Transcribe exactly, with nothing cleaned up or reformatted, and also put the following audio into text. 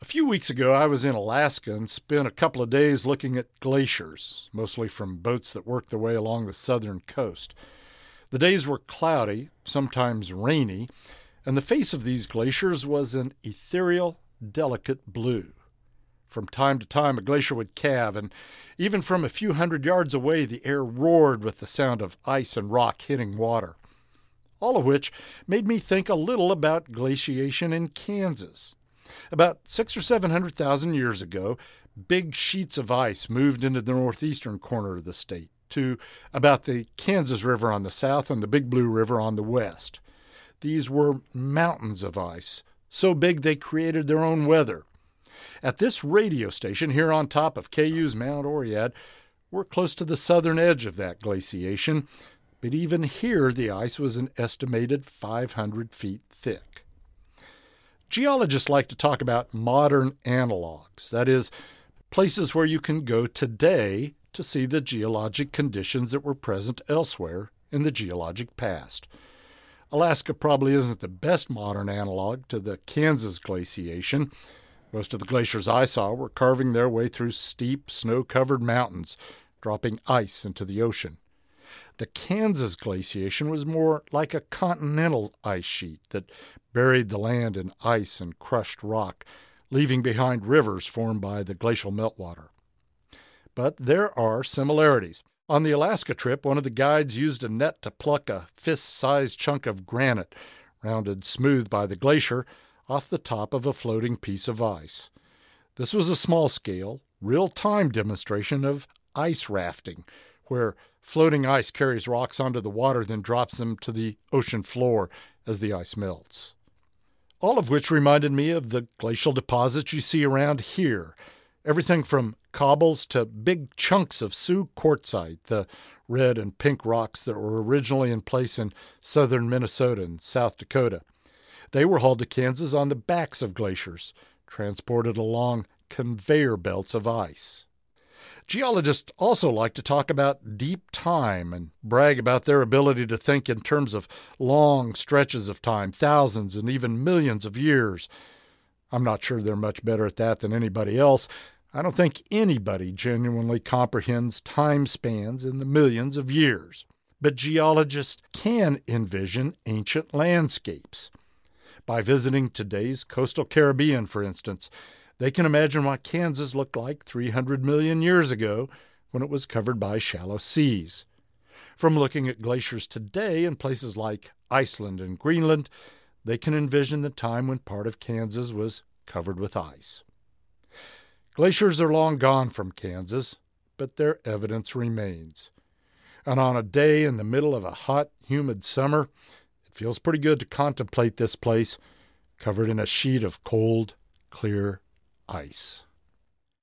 few weeks ago, I was in Alaska and spent a couple of days looking at glaciers, mostly from boats that work their way along the southern coast. The days were cloudy, sometimes rainy, and the face of these glaciers was an ethereal, delicate blue. From time to time, a glacier would calve, and even from a few hundred yards away, the air roared with the sound of ice and rock hitting water. All of which made me think a little about glaciation in Kansas. About six or seven hundred thousand years ago, big sheets of ice moved into the northeastern corner of the state to about the Kansas River on the south and the Big Blue River on the west. These were mountains of ice, so big they created their own weather. At this radio station here on top of K U's Mount Oread, we're close to the southern edge of that glaciation, but even here the ice was an estimated five hundred feet thick. Geologists like to talk about modern analogs, that is, places where you can go today to see the geologic conditions that were present elsewhere in the geologic past. Alaska probably isn't the best modern analog to the Kansas glaciation. Most of the glaciers I saw were carving their way through steep, snow-covered mountains, dropping ice into the ocean. The Kansas glaciation was more like a continental ice sheet that buried the land in ice and crushed rock, leaving behind rivers formed by the glacial meltwater. But there are similarities. On the Alaska trip, one of the guides used a net to pluck a fist-sized chunk of granite, rounded smooth by the glacier, off the top of a floating piece of ice. This was a small-scale, real-time demonstration of ice rafting, where floating ice carries rocks onto the water, then drops them to the ocean floor as the ice melts. All of which reminded me of the glacial deposits you see around here. Everything from cobbles to big chunks of Sioux quartzite, the red and pink rocks that were originally in place in southern Minnesota and South Dakota. They were hauled to Kansas on the backs of glaciers, transported along conveyor belts of ice. Geologists also like to talk about deep time and brag about their ability to think in terms of long stretches of time, thousands and even millions of years. I'm not sure they're much better at that than anybody else. I don't think anybody genuinely comprehends time spans in the millions of years. But geologists can envision ancient landscapes. By visiting today's coastal Caribbean, for instance, they can imagine what Kansas looked like three hundred million years ago when it was covered by shallow seas. From looking at glaciers today in places like Iceland and Greenland, they can envision the time when part of Kansas was covered with ice. Glaciers are long gone from Kansas, but their evidence remains. And on a day in the middle of a hot, humid summer, it feels pretty good to contemplate this place covered in a sheet of cold, clear ice.